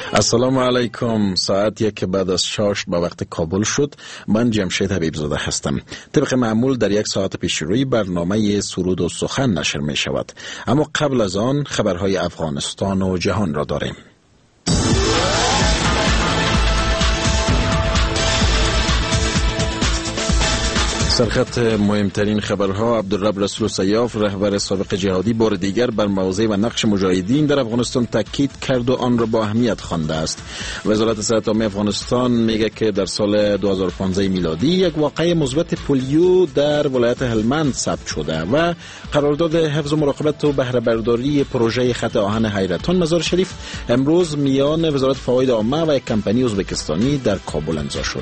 السلام علیکم. ساعت 1 بعد از 6 به وقت کابل شد. من جمشید حبیبزاده هستم. طبق معمول در 1 ساعت پیش روی برنامه سرود و سخن نشر می شود، اما قبل از آن خبرهای افغانستان و جهان را داریم. سرخط مهمترین خبرها: عبدالرب رسول سیاف رهبر سابق جهادی بار دیگر بر موضع و نقش مجاهدین در افغانستان تاکید کرد و آن را با اهمیت خوانده است. وزارت صحت عامه افغانستان میگه که در سال 2015 میلادی یک واقعه مثبت پولیو در ولایت هلمند ثبت شده و قرارداد حفظ و مراقبت و بهره برداری پروژه خط آهن حیرتان مزار شریف امروز میان وزارت فواید عامه و یک کمپانی ازبکستانی در کابل امضا شد.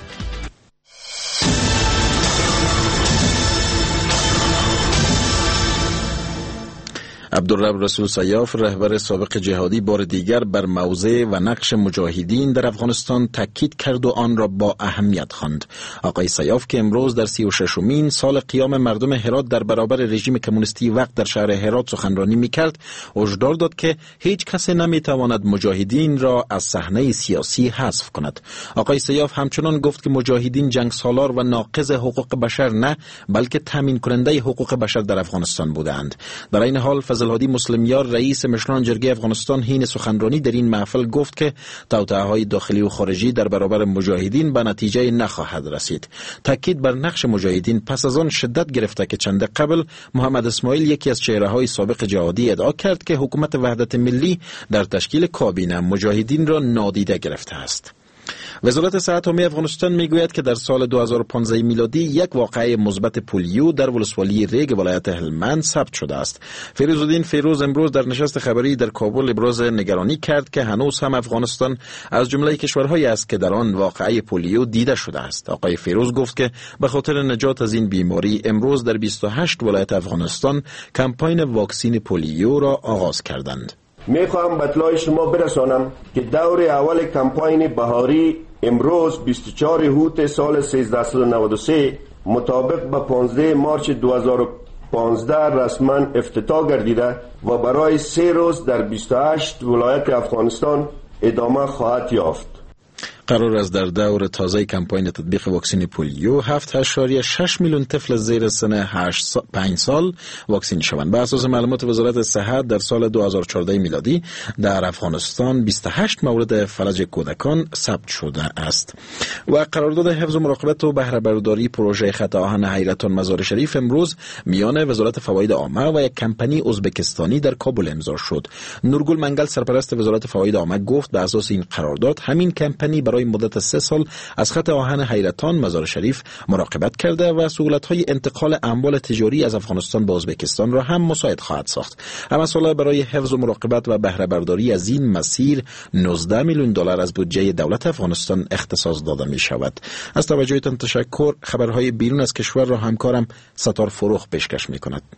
عبدالرب رسول سیاف رهبر سابق جهادی بار دیگر بر موضع و نقش مجاهدین در افغانستان تاکید کرد و آن را با اهمیت خواند. آقای سیاف که امروز در 36مین سال قیام مردم هرات در برابر رژیم کمونیستی وقت در شهر هرات سخنرانی میکرد، هشدار داد که هیچ کس نمیتواند مجاهدین را از صحنه سیاسی حذف کند. آقای سیاف همچنان گفت که مجاهدین جنگ سالار و ناقض حقوق بشر نه، بلکه تامین کننده حقوق بشر در افغانستان بودند. در این حال فضل‌الهادی مسلمیار رئیس مشران جرگه افغانستان حین سخنرانی در این محفل گفت که توطئه‌های داخلی و خارجی در برابر مجاهدین به نتیجه نخواهد رسید. تاکید بر نقش مجاهدین پس از آن شدت گرفته که چند قبل محمد اسماعیل یکی از چهره‌های سابق جهادی ادعا کرد که حکومت وحدت ملی در تشکیل کابینه مجاهدین را نادیده گرفته است. وزارت صحت عامه افغانستان میگوید که در سال 2015 میلادی یک واقعه مثبت پولیو در ولسوالی ریگ ولایت هلمند ثبت شده است. فیروزالدین فیروز امروز در نشست خبری در کابل ابراز نگرانی کرد که هنوز هم افغانستان از جمله کشورهایی است که در آن واقعه پولیو دیده شده است. آقای فیروز گفت که به خاطر نجات از این بیماری امروز در 28 ولایت افغانستان کمپاین واکسین پولیو را آغاز کردند. میخواهم به اطلاع شما برسانم که دور اول کمپاین بهاری امروز 24 هوت سال 1393 مطابق به 15 مارچ 2015 رسما افتتاح گردیده و برای 3 روز در 28 ولایت افغانستان ادامه خواهد یافت. قرار است در دور تازه کمپاین تطبیق واکسن پولیو 7.6 میلیون طفل زیر سن 5 سال واکسن شوند. بر اساس معلومات وزارت صحت در سال 2014 میلادی در افغانستان 28 مورد فلج کودکان ثبت شده است. و قرارداد حفظ و مراقبت و بهره برداری پروژه خط آهن حیرتان مزار شریف امروز میان وزارت فواید عامه و یک کمپانی ازبکستانی در کابل امضا شد. نورگل منگل سرپرست وزارت فواید عامه گفت به اساس این قرارداد همین کمپانی برای مدت 3 سال از خط آهن حیرتان مزار شریف مراقبت کرده و سهولت‌های انتقال اموال تجاری از افغانستان به ازبکستان را هم مساعد خواهد ساخت. اما سال برای حفظ و مراقبت و بهره برداری از این مسیر 19 میلیون دلار از بودجه دولت افغانستان اختصاص داده می شود. از توجهتان تشکر. خبرهای بیرون از کشور را همکارم ستار فروخ پیشکش می کند.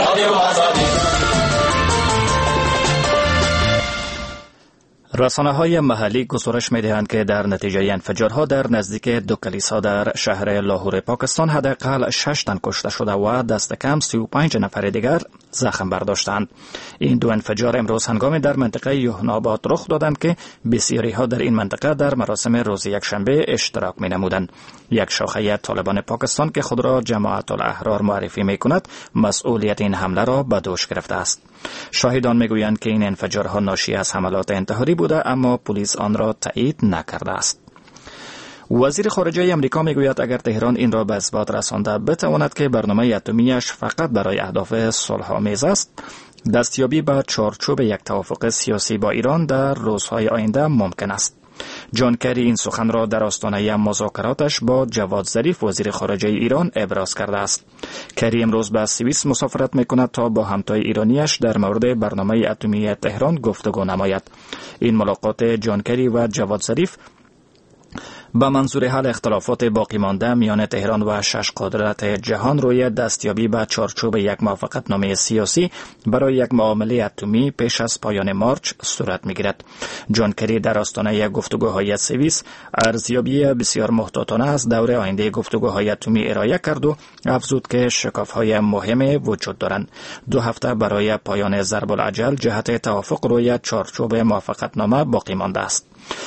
رسانه‌های محلی گزارش می‌دهند که در نتیجه انفجارها در نزدیک 2 کلیسا در شهر لاهور پاکستان حداقل 6 تن کشته شده و دست کم 35 نفر دیگر زخم برداشتند. این 2 انفجار امروز هنگامی در منطقه یوحن‌آباد رخ دادند که بسیاری‌ها در این منطقه در مراسم روز یکشنبه اشتراک می‌نمودند. یک شاخه طالبان پاکستان که خود را جماعت الاحرار معرفی می‌کند، مسئولیت این حمله را به دوش گرفته است. شاهدان می‌گویند که این انفجارها ناشی از حملات انتحاری بوده، اما پلیس آن را تایید نکرده است. وزیر خارجه آمریکا میگوید اگر تهران این را به اثبات رسانده بتواند که برنامه اتمیش فقط برای اهداف صلح‌آمیز است، دستیابی به چارچوب یک توافق سیاسی با ایران در روزهای آینده ممکن است. جان کری این سخن را در آستانه مذاکراتش با جواد ظریف وزیر خارجه ایران ابراز کرده است. کری امروز به سوئیس مسافرت میکند تا با همتای ایرانیش در مورد برنامه اتمی تهران گفتگو نماید. این ملاقات جان کری و جواد ظریف به منظور حل اختلافات باقی مانده میان تهران و 6 قدرت جهان روی دستیابی به چارچوب یک موافقتنامه سیاسی برای یک معامله اتمی پیش از پایان مارچ صورت میگیرد. جان کری در آستانه گفتگوهای سوئیس ارزیابی بسیار محتاطانه از دور آینده گفتگوهای اتمی ارائه کرد و افزود که شکاف‌های مهم وجود دارند. 2 هفته برای پایان ضرب الاجل جهت توافق روی چارچوب موافقتنامه باقی مانده است.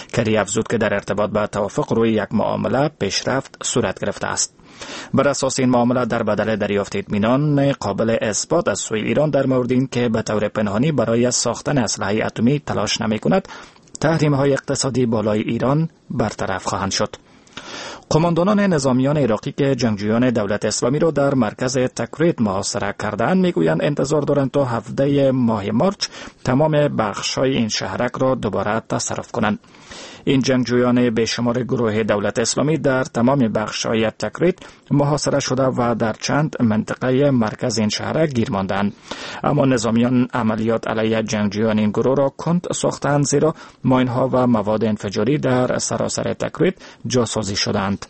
کری افزود که در ارتباط با توافق روی یک معامله پیشرفت صورت گرفته است. بر اساس این معامله در بدل دریافت اطمینان قابل اثبات از سوی ایران در مورد این که به طور پنهانی برای ساختن اسلحه اتمی تلاش نمی کند، تحریم‌های اقتصادی بالای ایران برطرف خواهند شد. قماندانان نظامیان عراقی که جنگجویان دولت اسلامی را در مرکز تکریت محاصره کردند میگویند انتظار دارند تا 17 ماه مارچ تمام بخش‌های این شهرک را دوباره تصرف کنند. این جنگجویان بیشمار گروه دولت اسلامی در تمام بخش‌های تکریت محاصره شده و در چند منطقه مرکز این شهرک گیر ماندند. اما نظامیان عملیات علیه جنگجویان این گروه را کند ساختند، زیرا ماین‌ها و مواد انفجاری در سراسر تکریت جاسازی شدند.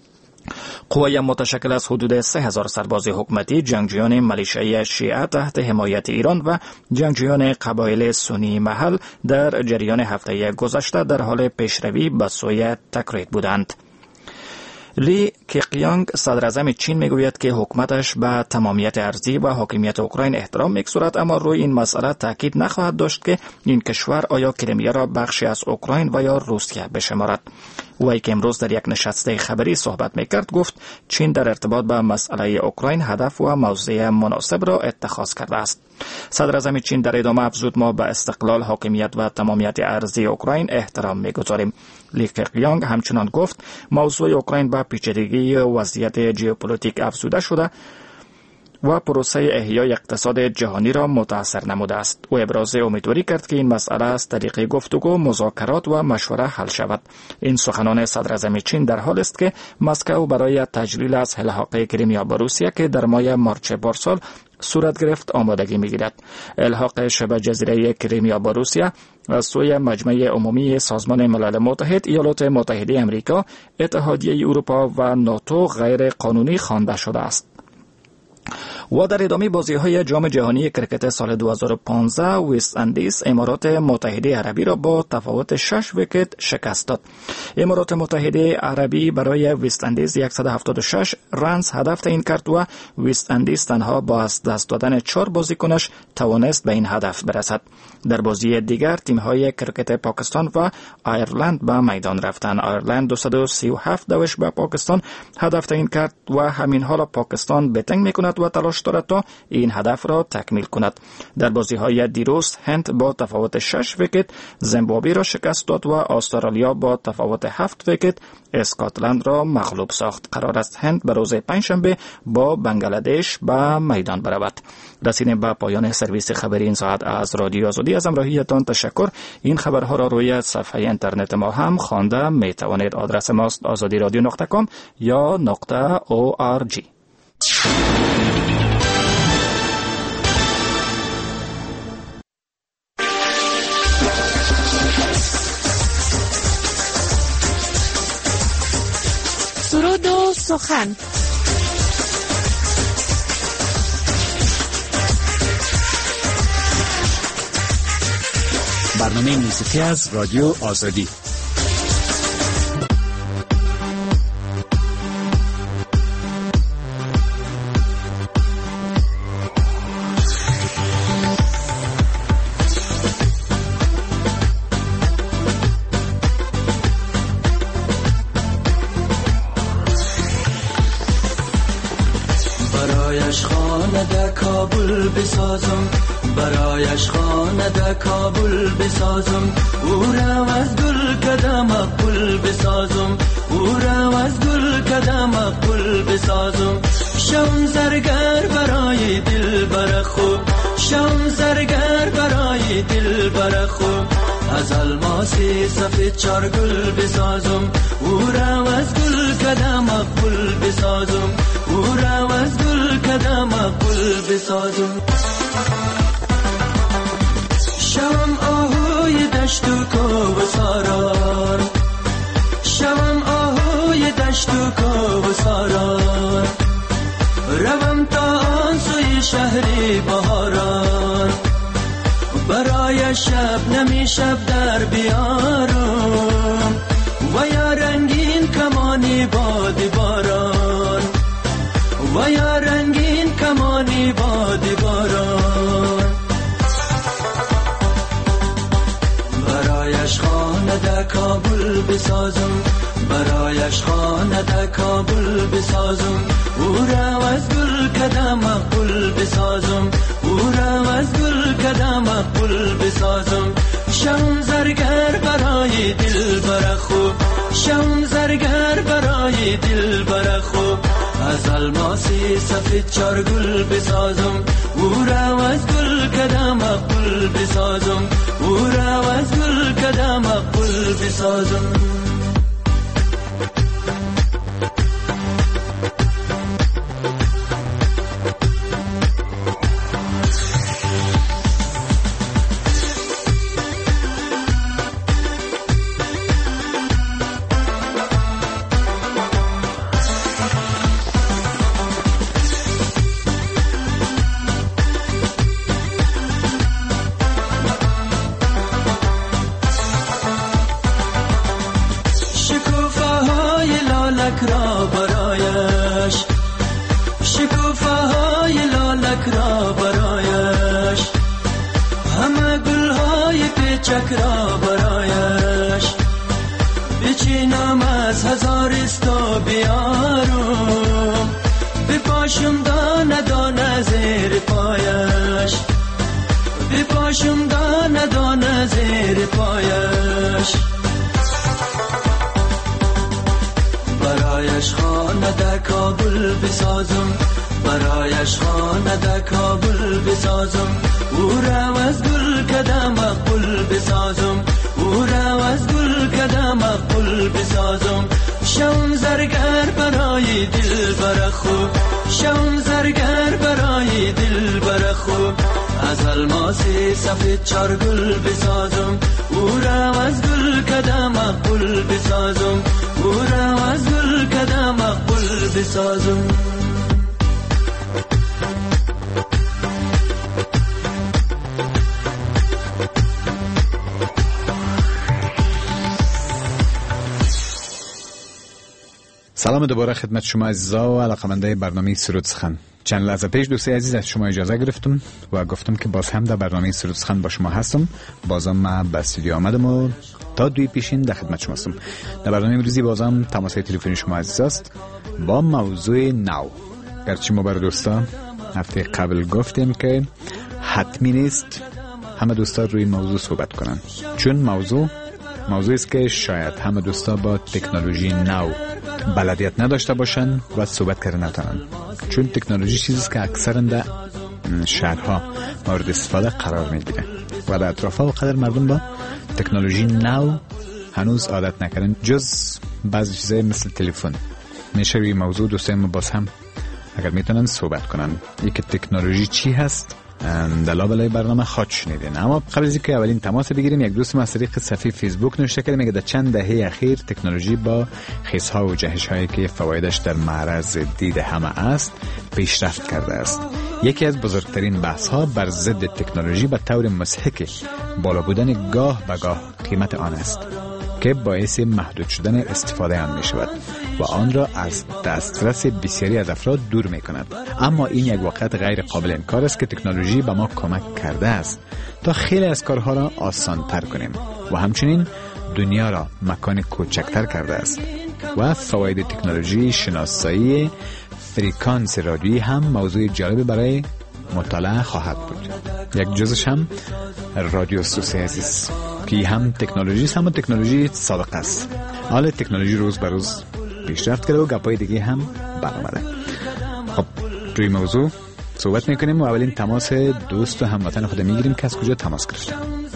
قوای متشکل از حدود 3000 سرباز حکومتی، جنگجویان ملیشه‌ای شیعه تحت حمایت ایران و جنگجویان قبایل سنی محل در جریان هفته گذشته در حال پیشروی به سوی تکریت بودند. لی کیقیانگ صدر اعظم چین میگوید که حکومتش به تمامیت ارضی و حاکمیت اوکراین احترام میگذارد، اما روی این مسئله تاکید نخواهد داشت که این کشور آیا کریمیا را بخشی از اوکراین و یا روسیه بشمارد. وی که امروز در یک نشست خبری صحبت میکرد گفت چین در ارتباط به مسئله اوکراین هدف و موضع مناسب را اتخاذ کرده است. صدر اعظم چین در ادامه افزود ما به استقلال، حاکمیت و تمامیت ارضی اوکراین احترام میگذاریم. لی کیقیانگ همچنان گفت موضوع اوکراین به پیچیدگی وضعیت ژئوپلیتیک افزوده شده و پروسه احیای اقتصاد جهانی را متاثر نموده است. او ابراز امیدواری کرد که این مسئله از طریق گفتگو، مذاکرات و مشوره حل شود. این سخنان صدر اعظم چین در حال است که مسکو برای تجلیل از الحاق کریمیا به روسیه که در ماه مارچ پارسال صورت گرفت آمادگی می‌گیرد. الحاق شبه جزیره کریمیا به روسیه از سوی مجمع عمومی سازمان ملل متحد، ایالات متحده آمریکا، اتحادیه اروپا و ناتو غیر قانونی خوانده شده است. و در ادامه بازی‌های جام جهانی کرکت سال 2015 وست اندیز امارات متحده عربی را با تفاوت 6 ویکت شکست داد. امارات متحده عربی برای وست اندیز 176 رنز هدف تعیین کرد و وست اندیز تنها با از دست دادن 4 بازیکنش توانست به این هدف برسد. در بازی دیگر تیم‌های کرکت پاکستان و آیرلند به میدان رفتند. آیرلند 237 دوش به پاکستان هدف تعیین کرد و همین حال پاکستان بتنگ می‌کند و تلاش دارد تا این هدف را تکمیل کند. در بازی‌های دیروز هند با تفاوت 6 ویکت زیمبابوه را شکست داد و استرالیا با تفاوت 7 ویکت اسکاتلند را مغلوب ساخت. قرار است هند به روز پنجشنبه با بنگلادش به میدان برود. رسیدیم به پایان سرویس خبری این ساعت از رادیو آزادی. از همراهیتان تشکر. این خبرها را روی صفحه اینترنت ما هم خوانده می توانید. آدرس ماست azadiradio.com یا .org. سرود و سخن. برنامه موسیقی از رادیو آزادی. برایش خانه در کابل بسازم، برایش خانه در کابل بسازم، او را از گل کدام مقبول بسازم، او را از گل کدام مقبول بسازم. شم زرگر برای دل بر خوب، شم زرگر برای دل بر خوب، از الماسی سفید چار گل بسازم، او را از گل کدام مقبول بسازم، او را از گل کدام مقبول بسازم. شوم آهوی دشت و کوهساران، شوم آهوی دشت و کوهساران، روم تا آن سوی شهری بهاران، برای شب نمی شب در بیارم و یا رنگین کمانی باد باران، و یا رنگین کمانی باد باران. برایش خانه خانه در کابل بسازم، برایش خانه در کابل بسازم، او را از گل کدام مقبول بسازم، او را از گل کدام مقبول بسازم. شم زرگر برای دل برخو، شم زرگر برای دل برخو، از الماسی سفید چار گل بسازم، او را از گل کدام مقبول بسازم، او را از گل کدام مقبول بسازم. چکرا برایش بچینم از هزارستا بیارم، بپاشم دانه دانه زیر پایش، بپاشم دانه دانه زیر پایش. برایش خانه در کابل بسازم، برایش خانه در کابل بسازم، او را از گل کدام مقبول بسازم، او را از گل کدام مقبول بسازم. شم زرگر برای دل برخو، شم زرگر برای دل برخو، از الماسی سفید چار گل بسازم، او را از گل کدام مقبول بسازم، او را از گل کدام مقبول بسازم. سلام دوباره خدمت شما عزیزا و علاقه‌مندای برنامه سرود سخن. چند لحظه پیش دوستی عزیز از شما اجازه گرفتم و گفتم که باز هم در برنامه سرود سخن با شما هستم. بازم من به استودیو آمدم و تا دوی پیشین در خدمت شما هستم. در برنامه امروزی بازم تماس تلفنی شما عزیز است با موضوع نو. گرچه ما برای دوستا هفته قبل گفتیم که حتمی نیست همه دوستا روی موضوع صحبت کنن، چون موضوع است که شاید همه دوستا با تکنولوژی نو بلدیت نداشته باشن و صحبت کردن نتونن، چون تکنولوژی چیزی است که اکثرا در شهرها مورد استفاده قرار میگیره و در اطرافها و قدر مردم با تکنولوژی نو هنوز عادت نکردن، جز بعضی چیزای مثل تلفن. میشه روی موضوع دوستای ما باز هم اگر میتونن صحبت کنن یکی تکنولوژی چی هست در لابلای برنامه خاط شنیدین. اما قبل از اینکه اولین تماس بگیریم، یک دوست ما از طریق صفحه فیسبوک نوشته کرده، میگه در چند دهه اخیر تکنولوژی با خیزها و جهش‌هایی که فوایدش در معرض دید همه است پیشرفت کرده است. یکی از بزرگترین بحث‌ها بر ضد تکنولوژی به طور مضحک بالا بودن گاه به گاه قیمت آن است که باعث محدود شدن استفاده آن می شود و آن را از دسترس بسیاری از افراد دور می کند. اما این یک واقعیت غیر قابل انکار است که تکنولوژی به ما کمک کرده است تا خیلی از کارها را آسان تر کنیم و همچنین دنیا را مکان کوچکتر کرده است. و فواید تکنولوژی شناسایی فریکانس رادیویی هم موضوع جالب برای مطالعه خواهد بود. یک جزش هم رادیو سوسی عزیز که هم تکنولوژی است، هم تکنولوژی سابق است. حال تکنولوژی روز به روز پیشرفت کرده و گپای دیگه هم برآمده. خب روی موضوع صحبت میکنیم و اولین تماس دوست و هموطن خود میگیریم که از کجا تماس گرفته.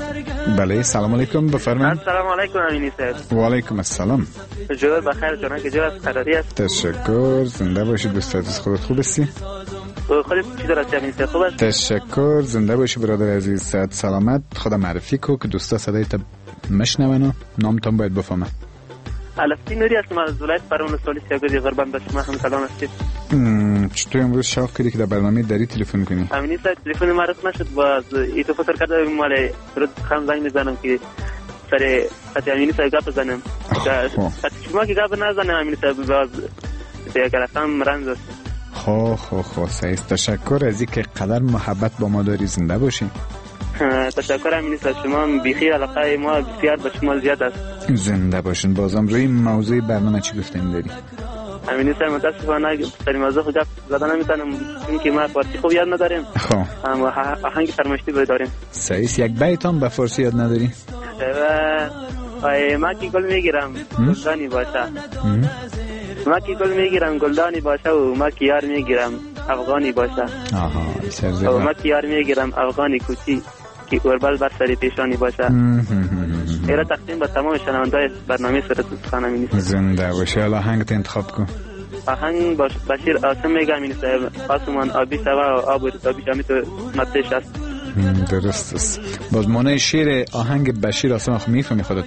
بله سلام علیکم، بفرمایید. السلام علیکم امینی صاحب. و علیکم السلام. جواد بخیر جان، که جو از قراری است. تشکر، زنده باشید دوست عزیز. خودت خوب هستی؟ خودت چی دارد امینی صاحب؟ خوب است. تشکر، زنده باشی برادر عزیز. صحت سلامت. خدا معرفی کو که دوستا صدایت مشنون و نامتون باید بفهمه. الفتی نوری هستم از ولایت فرمان سالی سیاگردی غربان. به شما هم سلام هستید. چطور امروز شوق کردی که در برنامه داری تلفن کنی؟ امینی صاحب تلفن ما رد نشد، باز ایتو فکر کردم مال رد خان زنگ میزنم که سر خاطر امینی صاحب گپ بزنم. شما که گپ نزنم امینی صاحب باز یک رقم رنج است. خو صحیح. تشکر از اینکه قدر محبت با ما داری. زنده باشی. تشکر همین است از شما. بیخی علاقه ما بسیار به شما زیاد است. زنده باشین. بازم روی موضوع برنامه چی گفتیم داری؟ همین است. متاسفانه سر موضوع خود زدن نمیتونم چون که ما فارسی خوب یاد نداریم. خب آهنگ سرمشتی داریم. سعی یک بیتام به فارسی یاد نداری؟ ما کی گل میگیرم گلدانی باشه. ما کی گل میگیرم گلدانی باشه و ما کی یار میگیرم افغانی باشه. آها و ما کی یار میگیرم افغانی کوچی که اوربل بر سر پیشانی باشه. ایرا تقدیم به تمام شنونده‌های برنامه سرود سخن همین است. زنده باشه. حالا آهنگ انتخاب کن. آهنگ بشیر آسم میگه همین است. آسمان آبی سوا و آب آبی شامی تو متش است. درست است. باز معنی شعر آهنگ بشیر آسم خود میفهمی خودت؟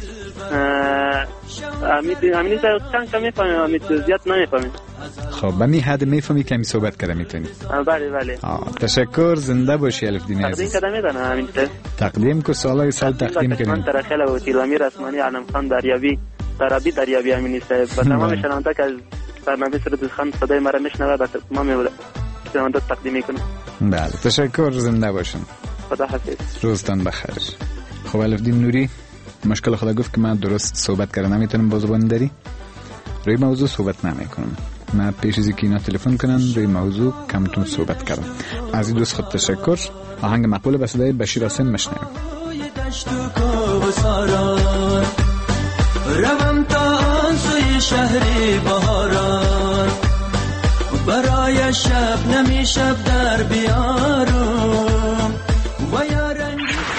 همین است. کم میفهمم. همین زیاد نمیفهمم. خب به می حد میفهمی کمی صحبت کنه میتونی؟ بله. تشکر. زنده باشی الف دین عزیز. تقدیم کدام میدن همین است. تقدیم کو سالای سال تقدیم کنیم. من ترخیل و تیلامیر اسمانی علم خان دریابی همین است. به تمام شنونده که از برنامه سرود سخن صدای مرا میشنوه به تمام شنونده تقدیم میکنم. بله تشکر. زنده باشین. خدا حافظ. روزتان بخیر. خب الف دین نوری مشکل خدا گفت که من درست صحبت کردن نمیتونم با زبان داری روی موضوع صحبت نمیکنم. من پیش از اینکه اینا تلفن کنن روی موضوع کمتون صحبت کردم. از این دوست خود تشکر. آهنگ مقبول به صدای بشیر آسم مشنویم. روم تا آن سوی شهر بهاران برای شب نمی شب در بیارم و یارنگ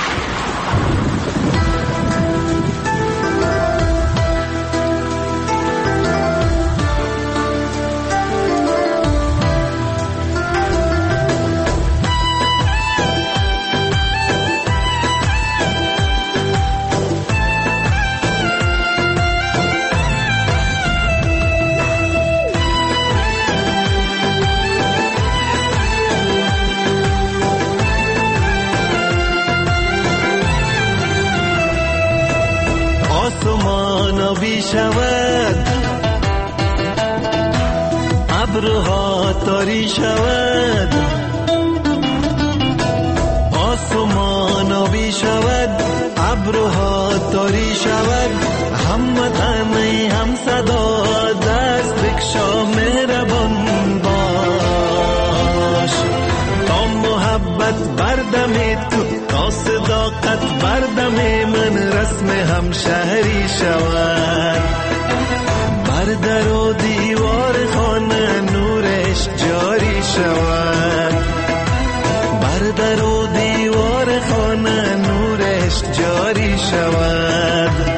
آبی شود ابرها تاری شود آسمان آبی شود ابرها تاری شود هموطنی هم صدا دست بکشا مهربان باش تا محبت بردم تو تا صداقت بردم من رسم همشهری شود بر در و دیوار خانه نورش جاری شود بر در و دیوار خانه نورش جاری شود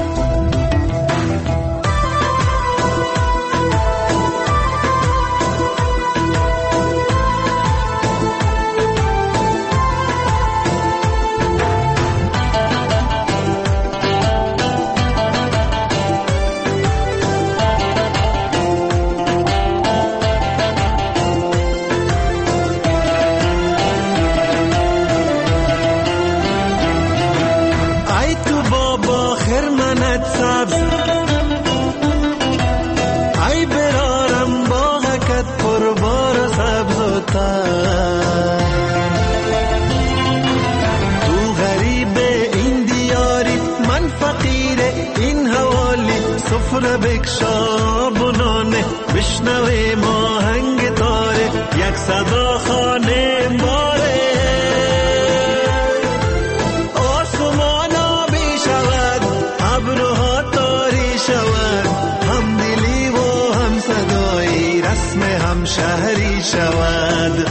بکشا بنانه بشنوه ماهنگ تاره یک صدا خانه باره آسمان آبی شود ابرها تاری شود هم دلی و هم صدایی رسم هم شهری شود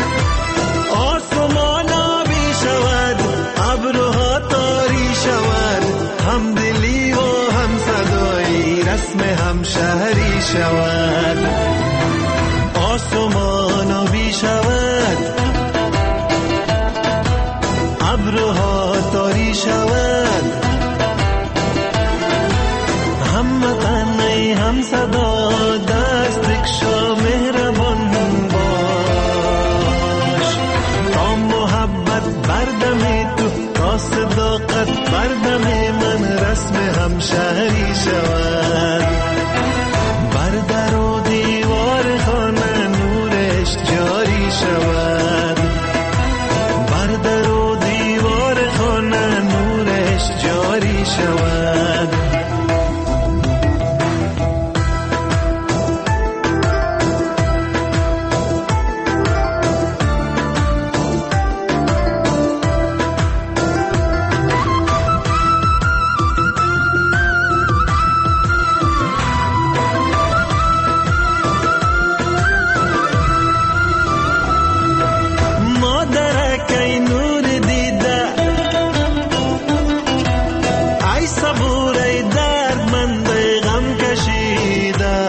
آسمان آبی شود ابرها تاری شود هم دلی و هم صدایی رسم هم شهری شود آسمان آبی شود ابرها تاری شود هم وطنی هم صدا دست بکشا مهربان باش تا محبت بردم تو تا صداقت بردم من رسم هم شهری شود بر در و دیوار خانه نورش جاری شود بر در و دیوار صبور ای دردمند غم کشیده،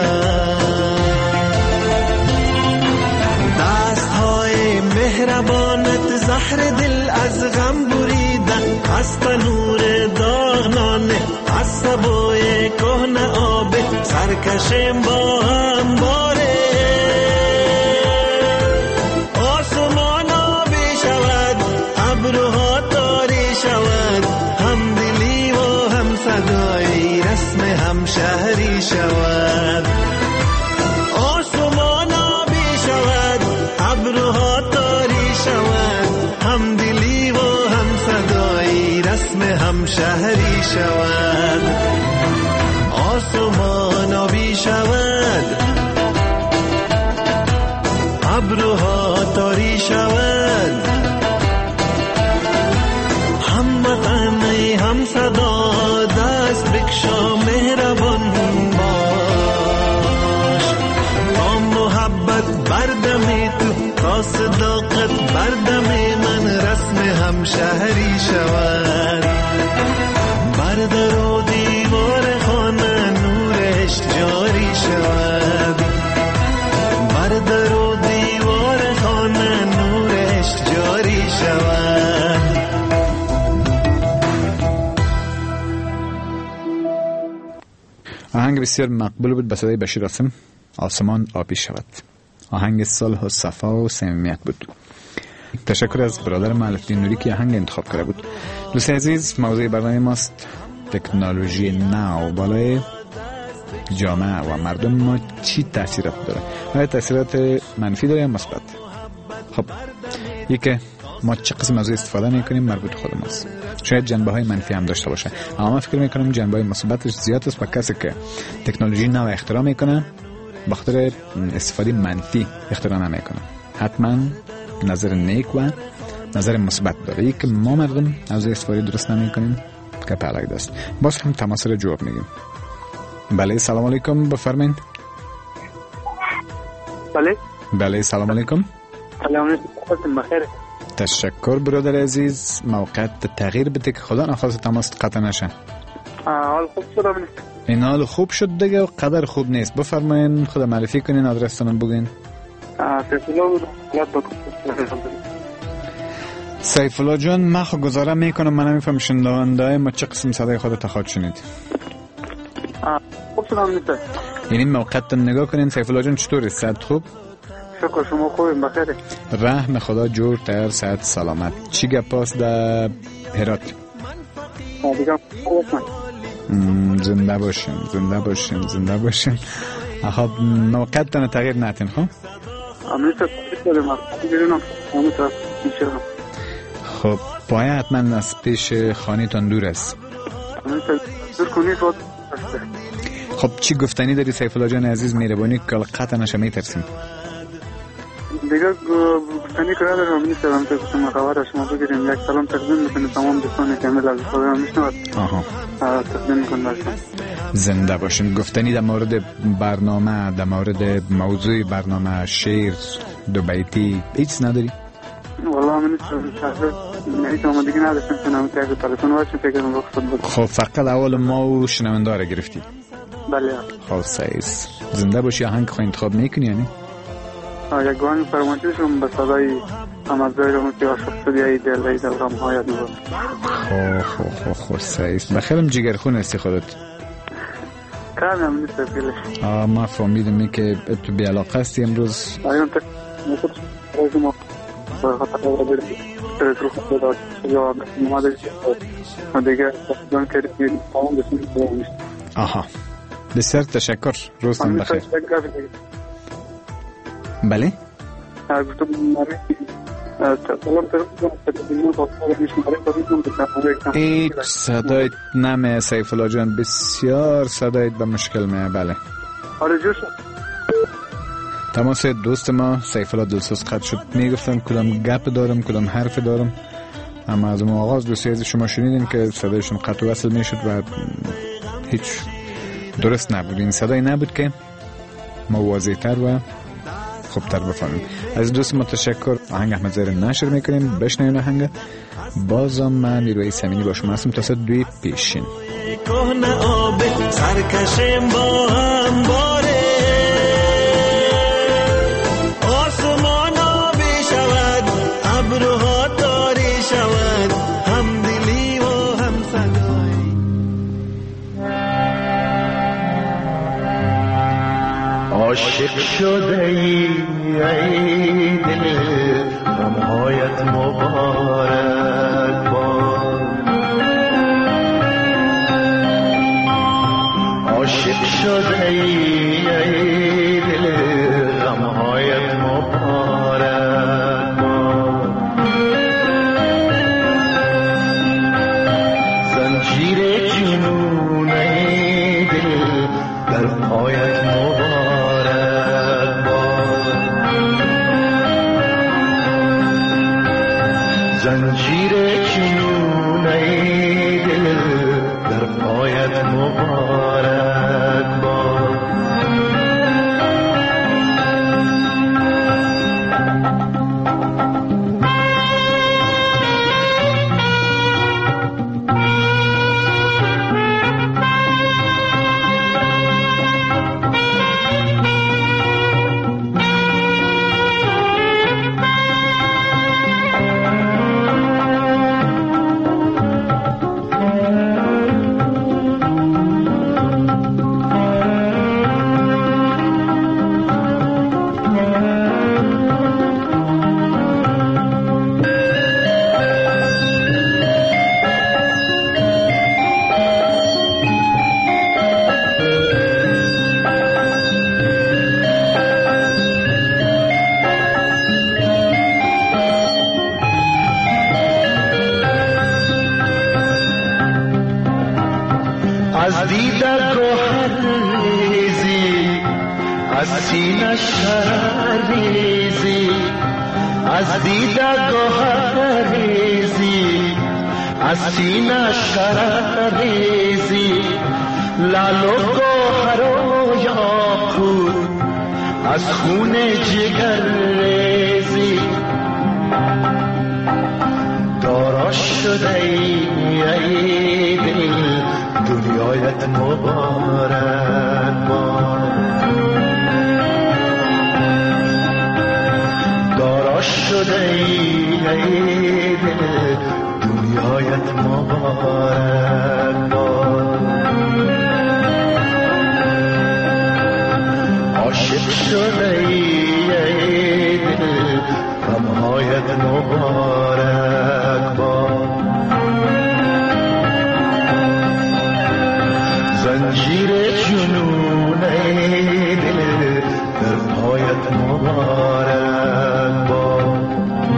دست های مهربانت زهر دل از غم بریده، از تنور داغنانه از سبوی کهنه آب سرکشیم با هم باره. آسمان آبی شود ابروها تاری شود، هم دلی و هم صدایی رسم هم شهری شود. آسمان آبی شود ابروها تاری شود، هم دلی و هم صدایی رسم هم شهری شود. آسمان آبی شود ابروها تاری شود، هم وطنی هم صدا دست بکشا مهربان باش. تا محبت بردمی تو تا صداقت بردمی من رسم هم شهری شود. بردر و دیوار خانه نورش جاری شود، بردر و دیوار خانه نورش جاری شود. آهنگ بسیار مقبول بود به صدای بشیر قاسم، آسمان آبی شود. آهنگ صلح و صفا و صمیمیت بود. تشکر از برادر معلفدین نوری که آهنگ انتخاب کرده بود. دوست عزیز، موضوع برنامه ماست تکنولوژی نو بالای جامعه و مردم ما چی تاثیرات داره؟ آیا تاثیرات منفی داره یا مثبت؟ خب یکی ما چه قسم موضوع استفاده میکنیم مربوط خود ماست. شاید جنبه های منفی هم داشته باشه، اما من فکر میکنم جنبه های مثبتش زیاد است و کسی که تکنولوژی نو اختراع میکنه به خاطر استفاده منفی اختراع نمیکنه. حتما نظر نیک و نظر مثبت داره. یک ما مردم از استفاده درست نمیکنیم که پلک دست. باز هم تماس را جواب میگیم. بله سلام علیکم، بفرمایید. بله سلام علیکم. سلام علیکم، بخیر. تشکر برادر عزیز. موقعیت تغییر بده که خدا نخواست تماس قطع نشه. حال خوب شد؟ این حال خوب شد دیگه و قدر خوب نیست. بفرمایید خدا معرفی کنین، آدرستون بگین. سیف الله جان، من خود گزاره میکنم من نمیفهم شنونده ما چه قسم صدای خود تخواد شنید. خوب شدم نیست. یعنی موقعیت نگاه کنین. سیف الله جان چطوری؟ صحت خوب؟ شکر، شما خوبین؟ بخیره. رحم خدا جور تر، صحت سلامت. چی گپاست در هرات؟ دیگه زنده باشین زنده باشین زنده باشین. خب موقعیت تن تغییر نتین. خب خب پایه حتما از پیش خانیتان دور است. خب چی گفتنی داری سیف الله جان عزیز؟ مهربانی که قطع نشه میترسیم. دیگه گفتنی که دارم نیستم که شما خبر شما بگیریم. یک سلام تقدیم میکنم تمام دوستان کامل از خودم میشنوند. تقدیم میکنم. زنده باشین. گفتنی در مورد برنامه، در مورد موضوع برنامه، شعر، دو بیتی هیچ نداری؟ والله من هیچ آمادگی نداشتم کنم که تلفن واسه فکرم رخصت بود. خب فقط اول ما و شنونده را گرفتی. بله. خب سعیس زنده باشی. آهنگ خود انتخاب میکنی یعنی؟ یک گوهن فرمانچه شما به صدای امازدهی رو که عاشق شدی ای دل ای دل غم ها یاد میبود. خب سعیس بخیرم جگرخون هستی خودت؟ کارم نیست بگیلش. ما فهمیدم که تو بی علاقه هستی امروز. آیون تک نخود رازم خطا رو برد رو خود داد یا نماده و دیگه جان کردیم تمام دستیم. آها بسیار تشکر. روزتان بخیر. بله هیچ صدایت نمه سیف الله جان، بسیار صدایت به مشکل میه. بله تماس دوست ما سیف الله دلسوز قطع شد. میگفتم کدام گپ دارم کدام حرف دارم، اما از اون آغاز دوستی از شما شنیدین که صدایشون قطع و وصل میشد و هیچ درست نبود. این صدای نبود که ما واضح تر و خوبتر بفهمیم. از دوست ما تشکر. آهنگ احمد زهیر نشر میکنیم. بشنوین آهنگ. بازم من نیروی سمینی با شما هستم تا ساعت 2 پیشین. کهنه آب سرکشیم با هم باره آسمان آبی شود ابروها تاری شود هم دلی و هم صدایی عاشق شده ای دل غمهایت مبارک باد عاشق شده ای دل غمهایت مبارک باد زنجیر جنون ای دل در پایت مبارک باد زنجیر جنون ای دل در پایت مبارک باد از دیده گوهر ریزی از سینه شرر ریزی از دیده گوهر ریزی از سینه شرر ریزی لال و گوهر و یاقوت از خون جگر ریزی دارا شده ای دل دنیایت مبارک باد دارا شده ای دل دنیایت مبارک باد عاشق شده ای دل غمهایت مبارک باد زنجیر جنون ای دل در پایت مبارک باد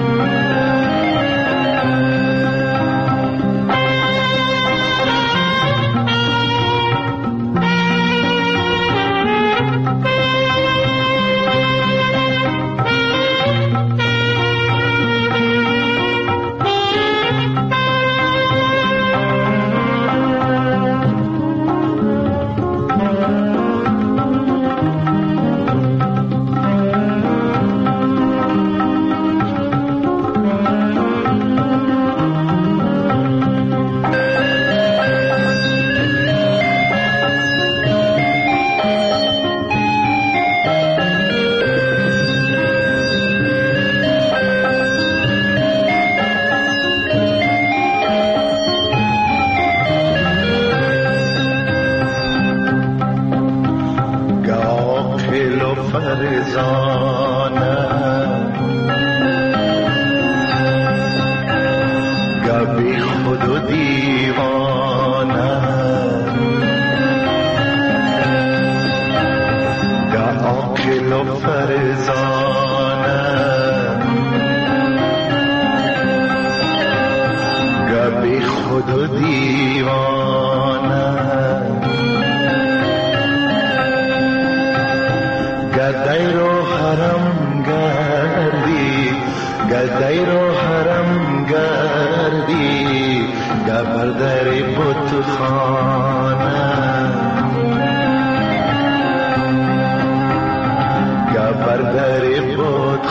بی خود و دیوانه گه عاقل و فرزانه گه بی خود و دیوانه گه دیر و حرم گردی گه دیر و حرم گردی گه بردر بت خانه گه بردر بت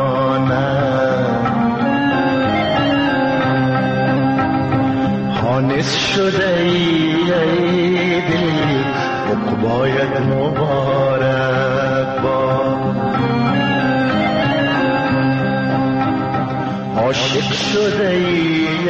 خانه خانه عاشق شده ای دل عقبایت مبارک باد عاشق شده ای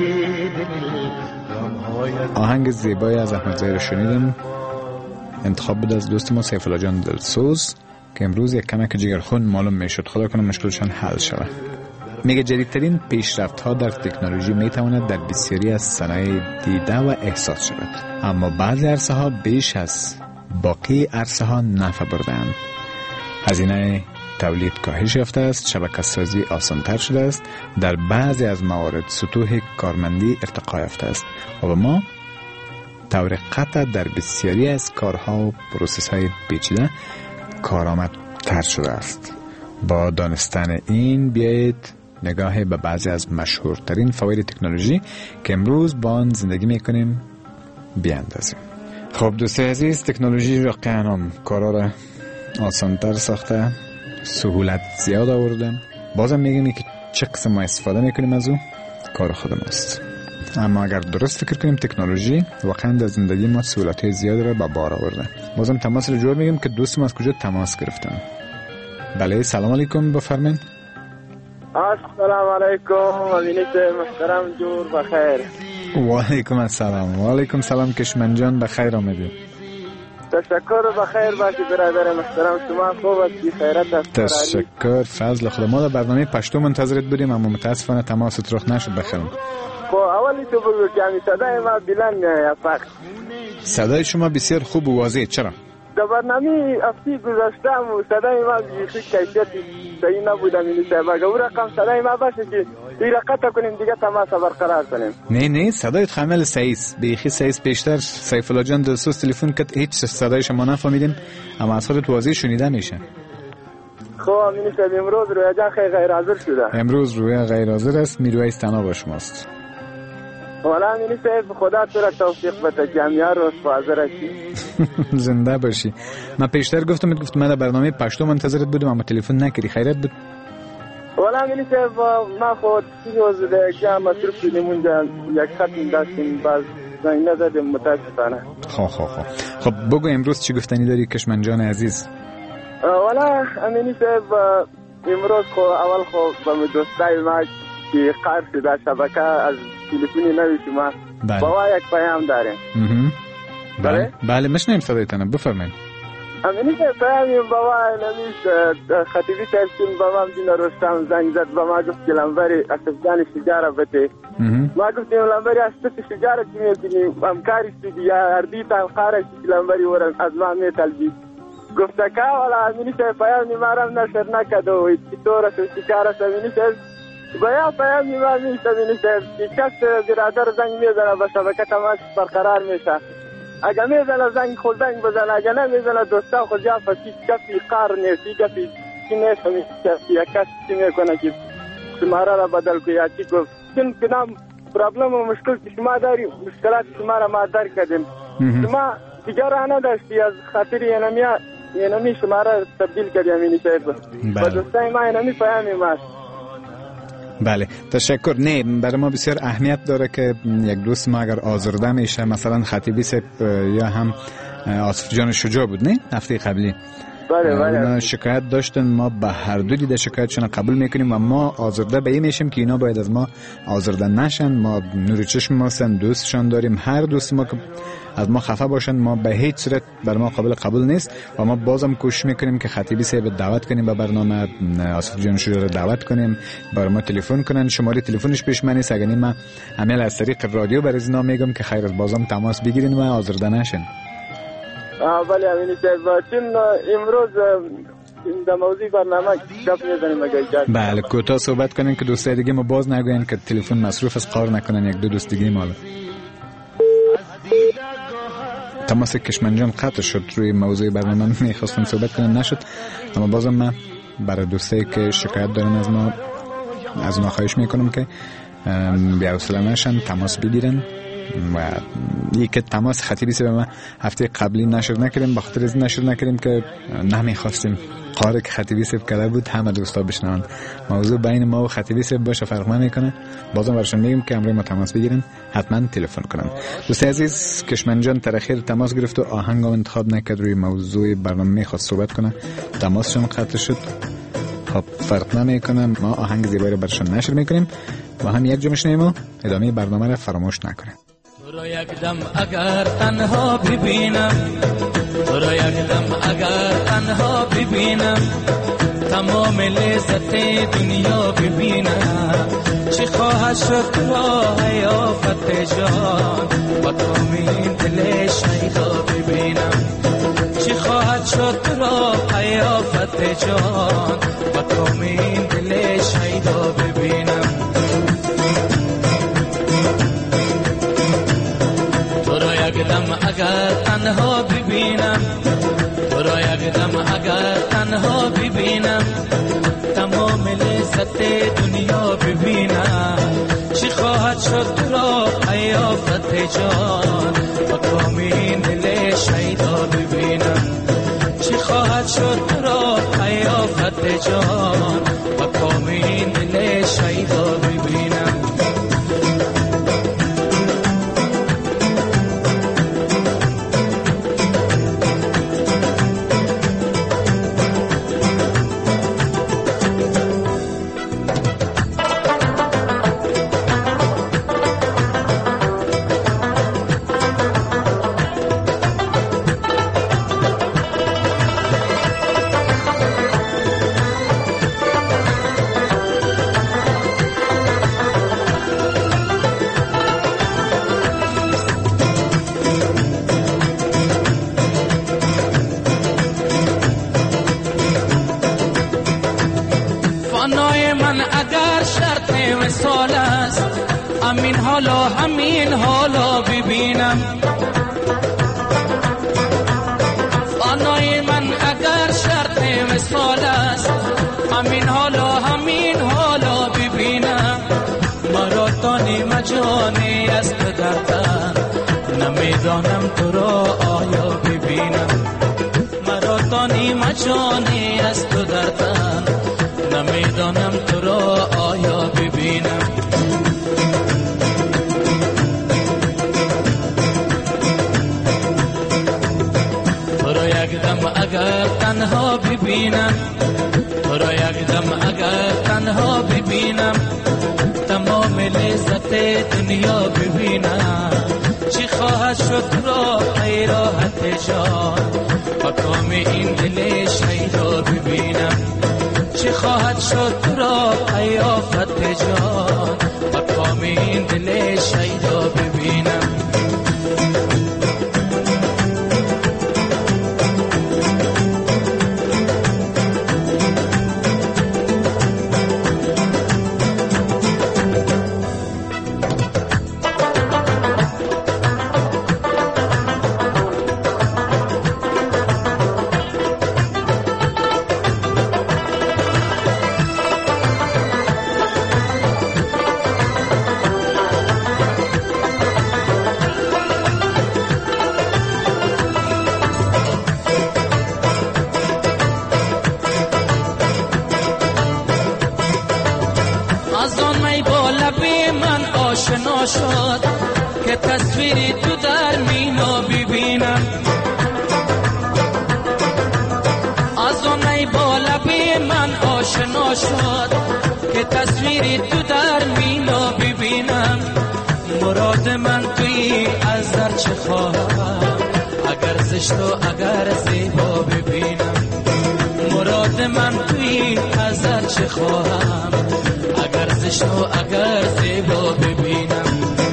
دل آهنگ زیبایی از احمد زاهر شنیدم. انتخاب بود از دوست ما سیف الله جان دلسوز که امروز یک کمک جگرخون معلوم میشد. خدا کنه مشکلشان حل شود. میگه جدیدترین پیشرفت ها در تکنولوژی میتواند در بسیاری از صنایع دیده و احساس شود، اما بعضی عرصه ها بیش از باقی عرصه ها نفع برده‌اند. هزینه تولید کاهش یافته است، شبکه سازی آسان‌تر شده است، در بعضی از موارد سطوح کارمندی ارتقا یافته است و ما طور قطع در بسیاری از کارها و پروسس‌های پیچیده کارآمدتر شده است. با دانستن این بیایید نگاهی به بعضی از مشهورترین فواید تکنولوژی که امروز با آن زندگی میکنیم بیاندازیم. خب دوستای عزیز، تکنولوژی واقعا هم کارا را آسان‌تر ساخته، سهولت زیاد آورده. بازم میگیم که چه قسم ما استفاده میکنیم از او کار خود ماست. اما اگر درست فکر کنیم تکنولوژی واقعا در زندگی ما سهولت‌های زیاد را به بار آورده. بازم تماس رو جور میگیم که دوستم از کجا تماس گرفتن. بله سلام علیکم، بفرمایید. السلام علیکم امینیت محترم، جور بخیر. و علیکم السلام. و علیکم سلام کشمن جان، بخیر آمدید. تشکر، بخیر باشی برادر محترم. شما خوب هستی؟ خیرت است؟ تشکر، فضل خدا. ما در برنامه پشتو منتظرت بودیم اما متاسفانه تماست رخ نشد. بخیرم. خب اولی تو بگو که همی صدای ما بلند میآید. فقط صدای شما بسیار خوب و واضح. چرا؟ در برنامه هفته گذاشتم و صدای ما بیخی کیفیتی صحیح نبود. امینی صاحب اگر او رقم صدای ما باشه که این رقم کنیم دیگه تماس برقرار کنیم. نه صدایت کامل صحیح است، بیخی صحیح است. پیشتر سیف الله جان دلسوز تلفن کرد هیچ صدای شما نفهمیدیم اما از خودت واضح شنیده میشه. خب امینی صاحب امروز رویا جان غیر حاضر شده. امروز رویا غیر حاضر است، میرویس تنها با شماست. والا امینی صاحب خدا تو را توفیق بده، جمعیه رو حاضر شی. زنده باشی. من پیشتر گفتم من در برنامه پشتو منتظرت بودم اما تلفن نکردی. خیرت بود؟ والا امینی صاحب ما خود روز دیگه مصروف شدیم اونجا یک خط داشتیم باز زنگ نزدیم متاسفانه. خب بگو امروز چی گفتنی داری کشمن جان عزیز؟ والا امینی صاحب امروز اول با دوستای ما که قرار شده شبکه از تلفنی نوی شما با یک پیام داریم. بله مشنیم صدایتانم، بفرمایید. امینی که پیامیم بابا نمیش خطیبی ترسیم بابا دین رستم زنگ زد با ما گفت که لنبری اسفجان شجاره بده. ما گفتیم لنبری اسفت شجاره که میدونیم همکاری سیدی یا اردی تا قاره لنبری ورن از ما میتلبی گفت که والا امینی که پیامی مارم نشر نکده و ایتورا شکاره امینی که بایا پیامی ما میشه امینی که کس برادر زنگ میزنه با شبکه تماس برقرار میشه. اگر میزنه زنگ خود زنگ بزنه، اگر نمیزنه دوستا خود یا فسی کفی قار نیستی کفی کی نیستی کفی یا کسی میکنه که شماره را بدل که یا چی گفت چون کنام پرابلم و مشکل که شما داری مشکلات شما را ما در کردیم. شما دیگر نداشتی از خاطر اینمی شما را تبدیل کردیم امینی صاحب با دوستای ما اینمی پیامی ماست. بله تشکر. نه برای ما بسیار اهمیت داره که یک دوست ما اگر آزرده میشه، مثلا خطیبی صاحب یا هم آصف جان شجاع بود نه هفته قبلی بله شکایت داشتن، ما به هر دو دیده شکایتشون قبول میکنیم و ما آزرده به این میشیم که اینا باید از ما آزرده نشن. ما نور چشم ما هستن، دوستشان داریم. هر دوست ما که از ما خفه باشن ما به هیچ صورت بر ما قابل قبول نیست و ما بازم کوشش میکنیم که خطیبی صاحب دعوت کنیم به برنامه، آصف جان شجاع رو دعوت کنیم برای ما تلفن کنن. شماره تلفنش پیش من نیست، اگر من عمل از طریق رادیو برای اینا میگم که خیر از بازم تماس بگیرین و آزرده نشن. بله امینی صاحب چون امروز در موضوع برنامه گپ میزنیم اگه اجازه. بله کوتاه صحبت کنین که دوستای دیگه ما باز نگوین که تلفن مصروف است، قار نکنن یک دو دوست دیگه مال. تماس کشمن جان قطع شد، روی موضوع برنامه میخواستم صحبت کنم نشد، اما بازم من برای دوستایی که شکایت دارن از ما خواهش میکنم که بی‌حوصله نشن، تماس بگیرن و یک تماس خطیبی سه به ما هفته قبلی نشر نکردیم، بخاطر از نشر نکردیم که نمیخواستیم قاره که خطیبی سه کرده بود همه دوستا بشنون. موضوع بین ما و خطیبی سه باشه فرق نمیکنه. بازم برشون میگم که امروز ما تماس بگیرن، حتما تلفن کنن. دوست عزیز کشمن جان تراخیر تماس گرفت و آهنگ هم انتخاب نکرد، روی موضوع برنامه میخواست صحبت کنه، تماسشون قطع شد. خب فرق نمیکنه، ما آهنگ زیبایی رو برشون نشر میکنیم و هم یک جا میشنیم و ادامه برنامه رو فراموش نکنه. تو را یک دم اگر تنها ببینم، تو را یک دم اگر تنها ببینم، تمام لذت دنیا ببینم. چی خواهد شد را حیافت جان و کامین دل شیدا ببینم. چی خواهد شد را حیافت جان و کامین دل شیدا ببینم. تو را یک دم اگر تنها ببینم، تو را یک دم اگر تنها ببینم، تمام لذت دنیا ببینم. چی خواهد شد را حیافت جان و کامین دل شیدا ببینم. چی خواهد شد را حیافت جان و کامین دل شیدا ببینم. همین حالا ببینم. فانای من اگر شرط وصال است، همین حالا ببینم. مرا تانی مجانی است در تن، نمیدانم تو را آیا ببینم. مرا تانی مجانی است در تن، نمیدانم تو را آیا ببینم. اگر تنها ببینم، تو را یک دم اگر تنها ببینم، تمام لذت دنیا ببینم. چی خواهد شد را حیرت جان و کام این دل شیدا ببینم. چی خواهد شد را حیافت جان و کام این دل شیدا ببینم. آشنا شد که تصویری تو در مینا ببینم. از آن با لبی من آشنا شد که تصویری تو در مینا ببینم. مراد من توی از در چه خواهم، اگر زشت و اگر زیبا ببینم. مراد من توی از در چه خواهم، اگر زشت و اگر زیبا ببینم.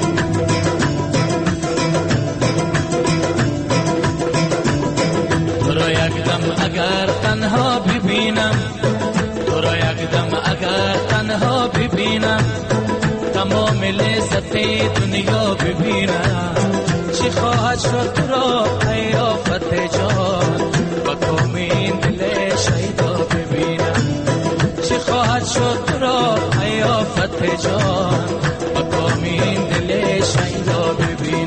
تو را یک دم اگر تنها ببینم، تو را یک دم اگر تنها ببینم، تمام لذت دنیا ببینم. چی خواهد شد را حیافت جان و کام این دل شیدا ببینم. چی خواهد شد را حیافت جان و کام این دل شیدا ببینم.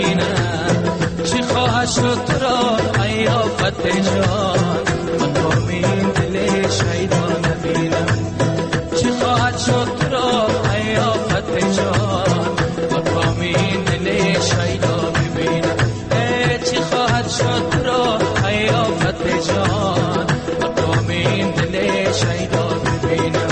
ببینم چی خواهد شد تو را ای آفت جان مقام این دل شیدا نبینم چی خواهد شد تو را ای آفت جان مقام این دل شیدا ببینم چی خواهد شد تو را ای آفت جان مقام این دل شیدا ببینم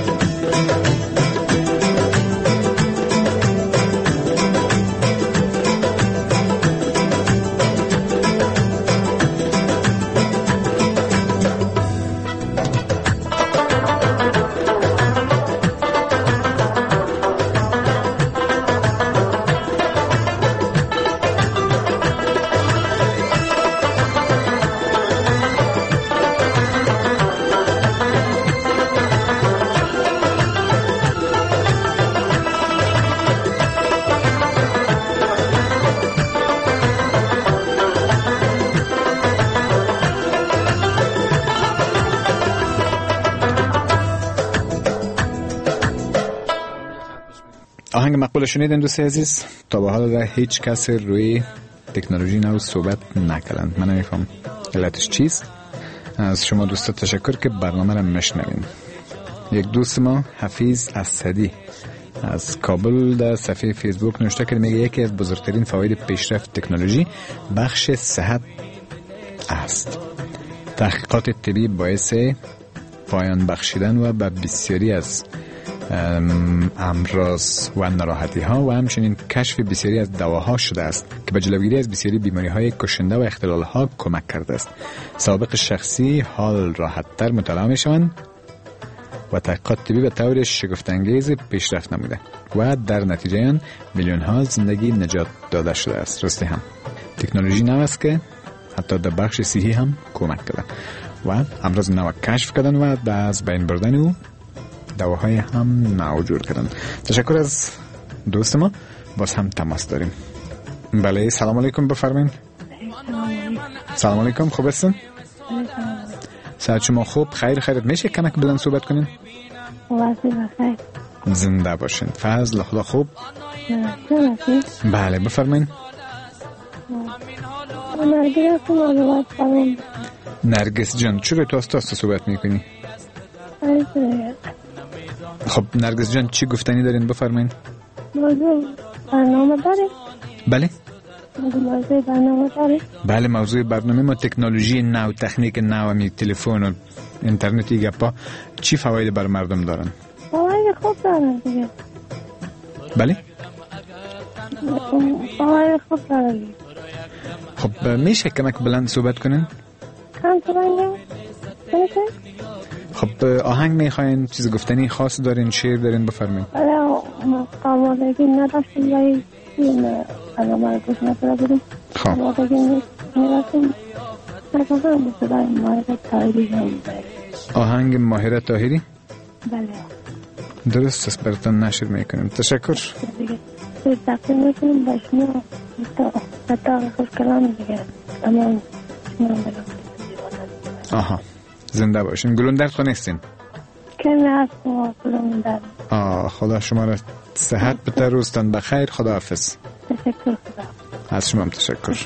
آهنگ مقبول شنیدین دوست عزیز. تا به حال هیچ کس روی تکنولوژی نو صحبت نکردند. من نمیفهم علتش چیست. از شما دوستا تشکر که برنامه را میشنوین. یک دوست ما حفیظ اسدی از کابل در صفحه فیسبوک نوشته که میگه یکی از بزرگترین فواید پیشرفت تکنولوژی بخش صحت است. تحقیقات طبی باعث پایان بخشیدن و به بسیاری از امراض و ناراحتی ها و همچنین کشف بسیاری از دواها شده است که به جلوگیری از بسیاری بیماری های کشنده و اختلال ها کمک کرده است. سابق شخصی حال راحت تر مطالعه می شوند و تحقیقات طبی به طور شگفت انگیز پیشرفت نموده و در نتیجه آن میلیون ها زندگی نجات داده شده است. راستی هم تکنولوژی نو است که حتی در بخش صحی هم کمک کرده و امراض نو کشف کردن و از بین بردن او دواهای هم نو جور کردن. تشکر از دوست ما. باز هم تماس داریم. بله سلام علیکم بفرمایید. سلام علیکم خوب هستین؟ سلام شما خوب؟ خیرت میشه کمک بلند صحبت کنین؟ بخیر. زنده باشین. فضل خدا خوب؟ بله بفرمایید. نرگس جان چرا تو از صحبت میکنی؟ خب نرگس جان چی گفتنی دارین بفرمایید؟ موضوع برنامه داریم؟ بله موضوع برنامه داریم؟ بله موضوع برنامه ما تکنولوژی نو، تکنیک نو، می تلفن و اینترنتی گپا چی فواید بر مردم دارن؟ فواید خوب دارن دیگه. بله فواید خوب دارن. خب میشه کمک بلند صحبت کنین؟ کم صحبت میشه؟ خب آهنگ میخواین چیز گفتنی خاص دارین شعر دارین بفرمایید. آمادگی نداشتیم ولی این برنامه رو گوش نکرده بودیم. آمادگی نداشتیم نکنم بصدای ماهر طاهری هم داریم. آهنگ ماهر طاهری؟ بله درست است براتون نشر میکنیم. تشکر. دیگه تقدیم میکنیم با شما تا خوش کلام دیگه تمام شما برام. آها زنده باشین. گلوندر تو نیستین؟ کمی هست گلوندر. خدا شما را صحت بده. روزتان بخیر. خدا حافظ. تشکر. خدا از شما هم تشکر.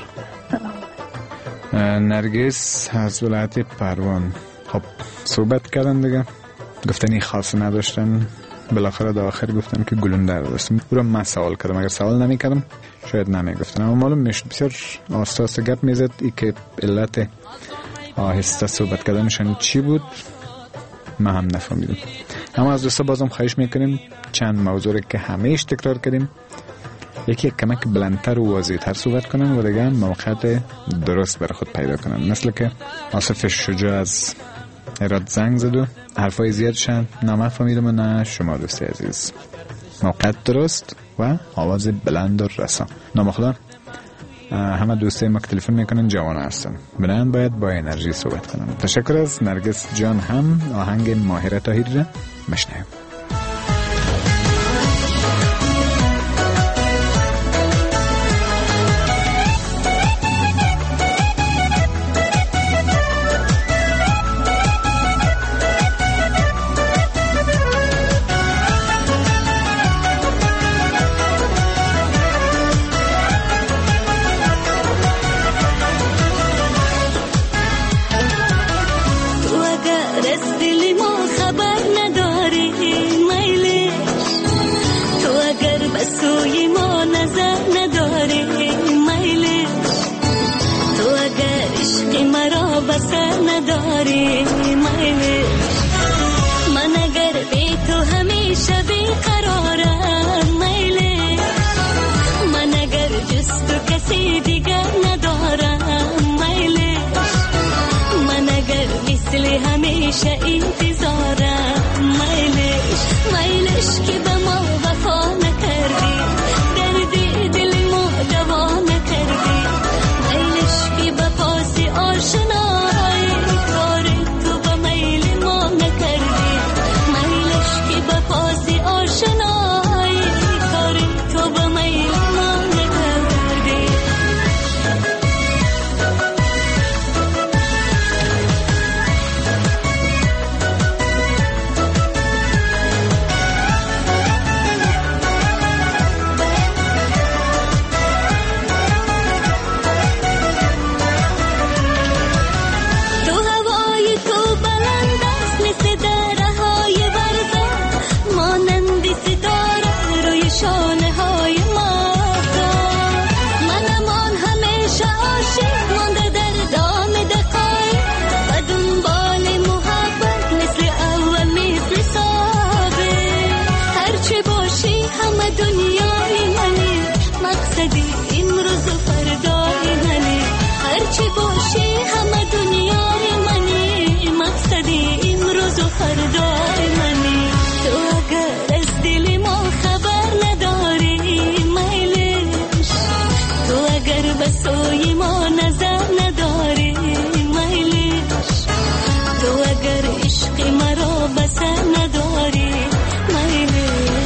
نرگس از ولایت پروان. خب صحبت کردن دیگه گفتنی خاص نداشتن. بالاخره در آخر گفتن که گلوندر داشتم. برام من سوال کردم. اگر سوال نمی کردم شاید نمی گفتن. اما معلوم میشد بسیار آساس گپ میزد ای که علت آهسته صحبت کردنشان چی بود ما هم نفهمیدم. اما از دوستا بازم خواهش میکنیم چند موضوع که همیشه تکرار کردیم یکی کمک بلندتر و واضح‌تر صحبت کنن و دیگه موقعیت درست برای خود پیدا کنن. مثل که آصف شجاع از هرات زنگ زد و حرفای زیاد شد نفهمیدم و نه شما دوستی عزیز. موقعیت درست و آواز بلند و رسا. نامخدا همه دوستای ما که تلفن میکنن جوان هستن بنابراین باید با انرژی صحبت کنن. تشکر از نرگس جان. هم آهنگ ماهر طاهری را مشنویم. اگر عشق مرا بسر نداری میلش، من اگر بی تو همیشه بیقرارم میلش، من اگر جز تو کسی دیگر ندارم میلش، من اگر مثل همیشه انتظارم میلش، میلش که به ما وفا نکردی، دردی دل ما دوا نکردی، میلش که به پاس آشنایی کار تو به میل ما نکردی، میلش که به پاس آشنایی کار تو به میل ما نکردی. سوی ما نظر نداری میلش، تو اگر عشق مرا بسر نداری میلش.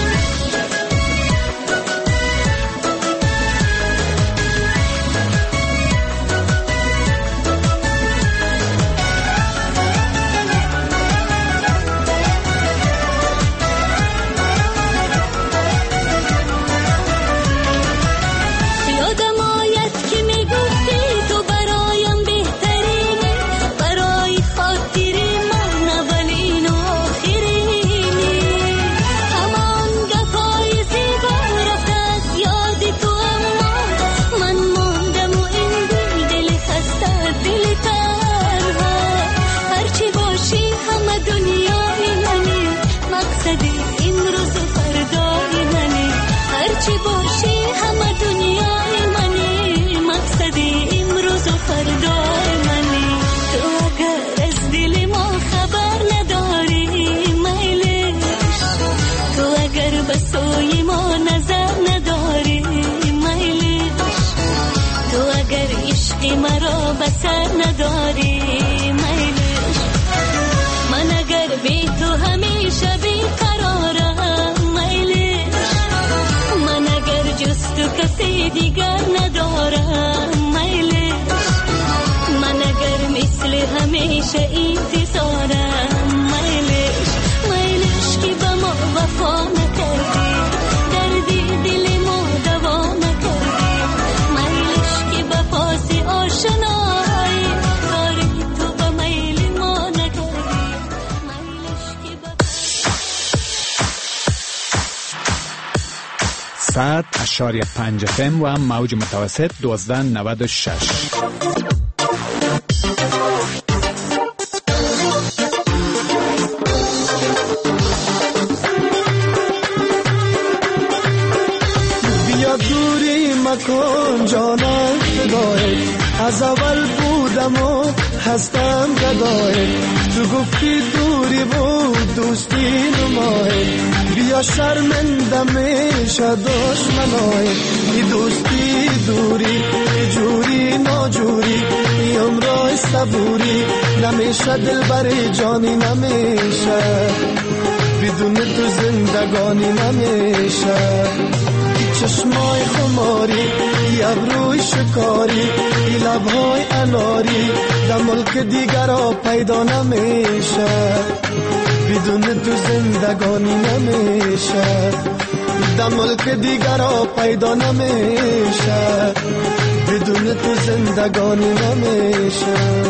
مرا بسر نداری میلش، من اگر بی تو همیشه بیقرارم میلش، من اگر جز تو کسی دیگر ندارم میلش، من اگر مثل همیشه انتظارم میلش، میلش که به ما وفا نکردی، دردی دل ما دوا نکردی، میلش که به پاس آشنایی کاری تو به میل ما نکردی، میلش که به 100.5 FM و موج متوسط 1296. بیا دوری مکن جانم فدای، از اول بودم و هستم گدای، تو گفتی دوری بود دوستی نمای، بیا شرمنده میشه دشمنای، ای دوستی دوری ای جوری ناجوری، ای عمرای صبوری نمیشه دل بری جانی نمیشه، بدون تو زندگانی نمیشه، چشمای خماری ای ابروی شکاری ای لبهای اناری در ملک دیگر را پیدا نمیشه، بدون تو زندگانی نمیشه، در ملک دیگر را پیدا نمیشه، بدون تو زندگانی نمیشه.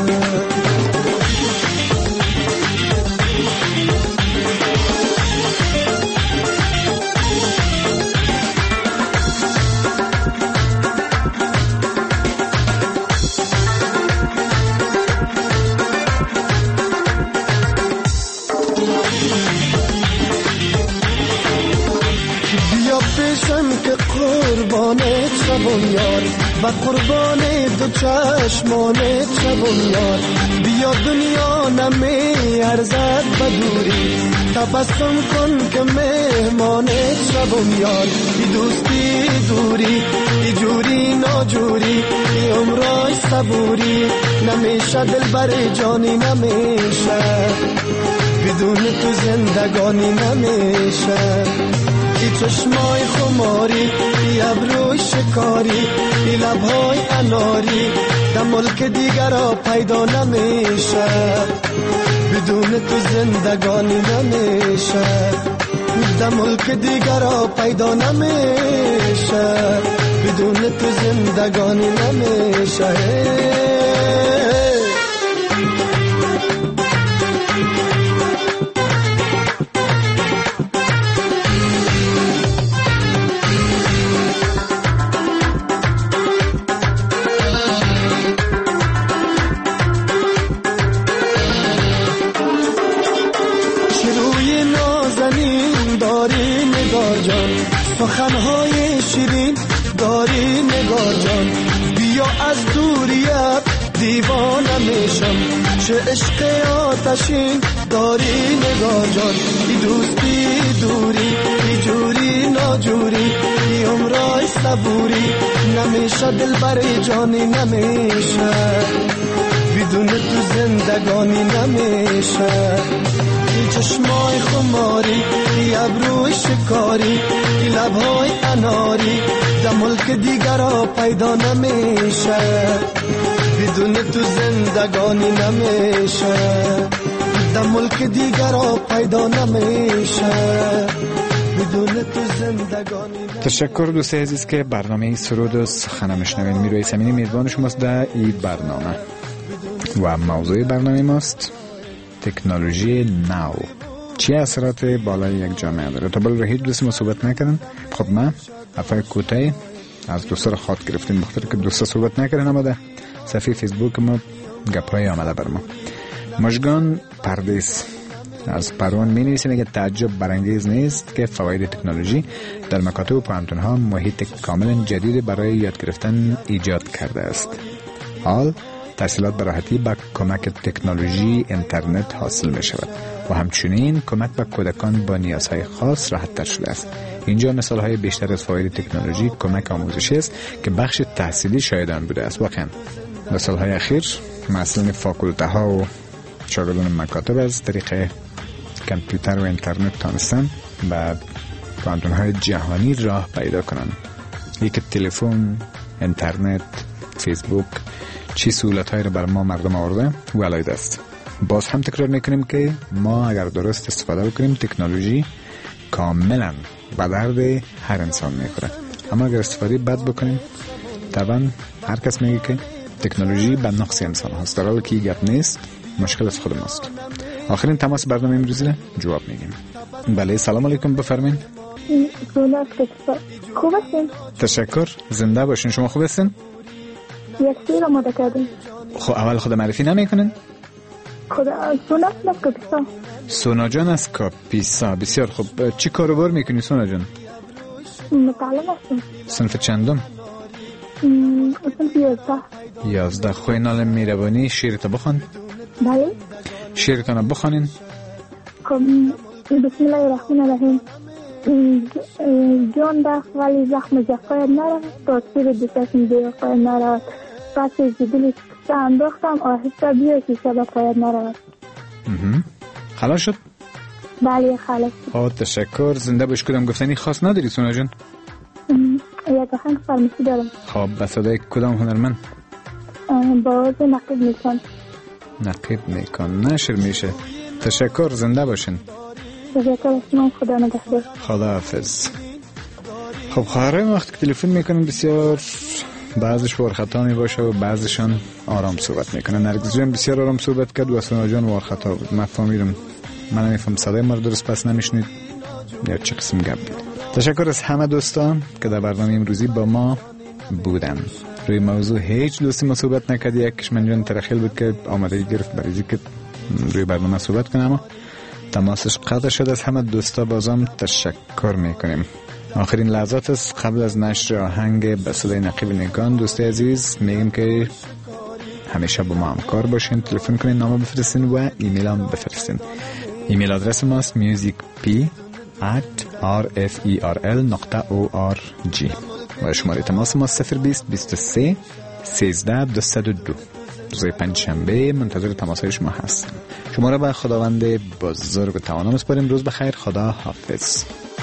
شبم یار و قربان دو چشمانت شبم یار بیا دنیا نمی ارزد بدوری تبسم کن که مهمانت شبم یار ای دوستی دوری ای جوری ناجوری ای عمرای صبوری نمیشه دل بر جانی نمیشه بدون تو زندگانی نمیشه ای چشمای خماری ای ابروی شکاری ای لبهای اناری در ملک دیگر را پیدا نمیشه بدون تو زندگانی نمیشه در ملک دیگر را پیدا نمیشه بدون تو زندگانی نمیشه سخنهای شیرین داری نگار جان بیا از دوریت دیوانه میشم چه عشق آتشین داری نگار جان ای دوستی دوری ای جوری ناجوری ای عمرای صبوری نمیشه دل بر جانی نمیشه بدون تو زندگانی نمیشه ای چشمای خماری ای ابروی شکاری ای لبهای اناری در ملک دیگر را پیدا نمیشه بدون تو زندگانی نمیشه در ملک دیگر را پیدا نمیشه بدون تو زندگانی نمیشه. تشکر دوست عزیز که برنامه سرود و سخن میشنوین. میروی سمینی میزبان شماست در این برنامه و موضوع برنامه ماست تکنولوژی نو چه اثرات بالای یک جامعه داره. تا بالا هیچ دوستی ما صحبت نکردن. خب من افای کوتاهی از دوستا رو خواد گرفتیم بخاطر که دوستا صحبت نکردن اما در صفحه فیسبوک ما گپای آمده بر ما. مژگان پردیس از پروان می نویسه میگه تعجب برانگیز نیست که فواید تکنولوژی در مکاتب و پوهنتون‌ها محیط کاملا جدید برای یاد گرفتن ایجاد کرده است. حال تحصیلات به راحتی با کمک تکنولوژی اینترنت حاصل می شود و همچنین کمک به کودکان با نیازهای خاص راحت تر شده است. اینجا مثال های بیشتر از فواید تکنولوژی کمک آموزشی است که بخش تحصیلی شاید آن بوده است. واقعا مثال های اخیر مثلا فاکولته ها و شاگردان مکاتب از طریق کامپیوتر و اینترنت تانستن و پوهنتون های جهانی راه پیدا کنند. یک تلفن، اینترنت، فیسبوک چی سهولت های رو بر ما مردم آورده و علایده است. باز هم تکرار میکنیم که ما اگر درست استفاده کنیم تکنولوژی کاملا به درد هر انسان میخوره، اما اگر استفاده بد بکنیم طبعا هر کس میگه که تکنولوژی به نقص انسان هست، در حالی که این گپ نیست، مشکل از خود ماست. آخرین تماس برنامه امروزی جواب میگیم. بله سلام علیکم بفرمایید. خوب هستین؟ تشکر، زنده باشین. شما خوب هستین؟ یک سیر آماده کردیم. خب اول خود معرفی نمیکنین؟ سونا از کاپیسا. سونا جان از کاپیسا. بسیار خوب. چی کاروبار میکنی سونا جان؟ متعلم هستم. صنف چندم؟ صنف 11. خوی نال میروانی شیرتا بخوان؟ بله. شیرتان بخوانین؟ خب بسم الله الرحمن الرحیم. جان دخ ولی زخم جفاید نرد تا تیر دستشم دیگه پاید نرد پس جدیلی سه انداختم آهسته بیا شیشه با پاید نرد. خلاص شد؟ بله خلاص شد. تشکر. زنده باش. کدام گفتنی خاص نداری سونا جان؟ یک آهنگ فرمایشی دارم. خب به صدای کدام هنرمند؟ باز نقیب میکن. نقیب میکن نشر میشه. تشکر. زنده باشین. تشکر. خدا نگهدار. خدا حافظ. خب خواهرای وقتی که تلفن میکنن بسیار بعضش وارخطا می باشه و بعضشان آرام صحبت میکنن. نرگس جان بسیار آرام صحبت کرد و سونا جان وارخطا بود. من فهمیدم، من نمیفهم صدای ما رو درست پس نمیشنید یا چه قسم گپ بود. تشکر از همه دوستان که در برنامه امروزی با ما بودن. روی موضوع هیچ دوستی ما صحبت نکرد. یکیش من جان ترخیل بود که آمادگی گرفت برای که روی برنامه صحبت کنم، اما تماسش قطع شد. از همه دوستا بازم تشکر میکنیم. آخرین لحظات است قبل از نشر آهنگ به صدای نقیب نگان. دوستی عزیز میگیم که همیشه با ما همکار باشین، تلفن کنین، نامه بفرستین و ایمیل هم بفرستین. ایمیل آدرس ماست musicp@rferl.org و شماره تماس ما 020 23 13 202. روز پنجشنبه منتظر تماس‌های شما هستم. شما را به خداوند بزرگ و توانا می‌سپاریم. روز بخیر، خدا حافظ.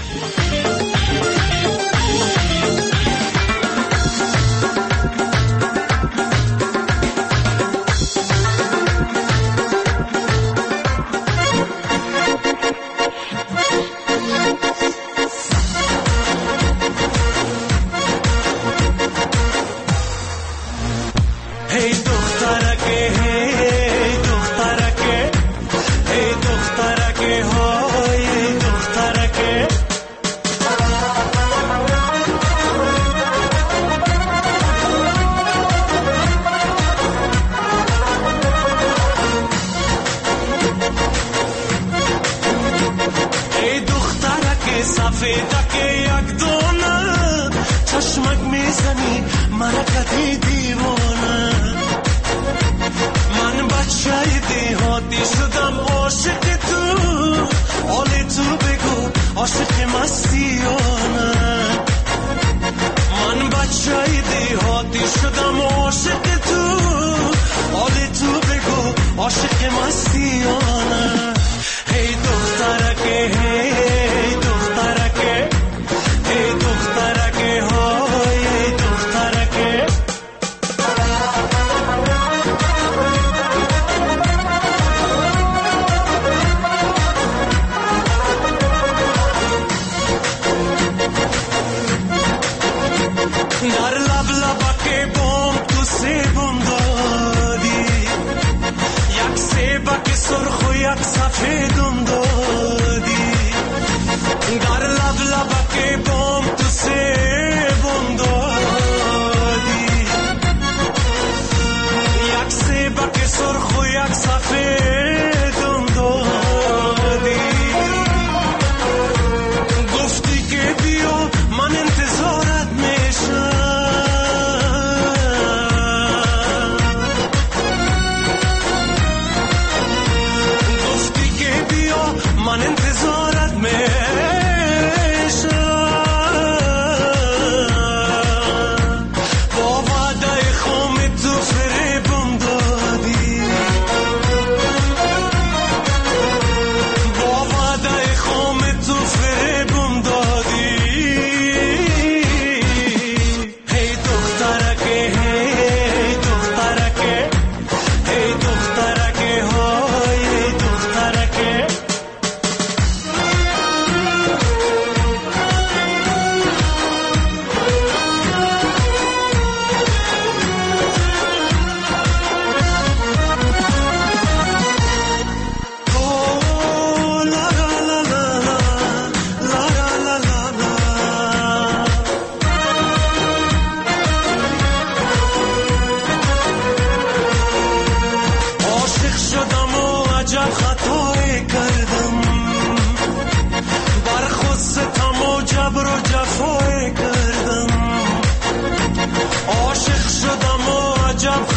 سفیدک یک دونه چشمک میزنی مرکتی دیوانه من بچه دیهاتی شدم عاشق تو حالی تو بگو عاشق مستیانه من بچه دیهاتی شدم عاشق تو حالی تو بگو عاشق مستیانه هی دخترکه هی دخترکه هی دخترکه های هی دخترکه در لب لبکه بوم تو سیبون دادی یک سیبک سرخ و یک سفیدون دادی در لب لبکه بوم تو سیبون دادی یک سیبک سرخ و یک سفیدون دادی گفتی که بیا من انتظارت میشم گفتی که بیا من انتظارت میشم با وعده خام تو فریبم دادی با وعده خام تو فریبم دادی هی دخترکه هی دخترکه هی دخترکه های هی دخترکه عاشق شدم و عجب خطایی کردم بر خود ستم و جبر و جفایی کردم عاشق شدم و عجب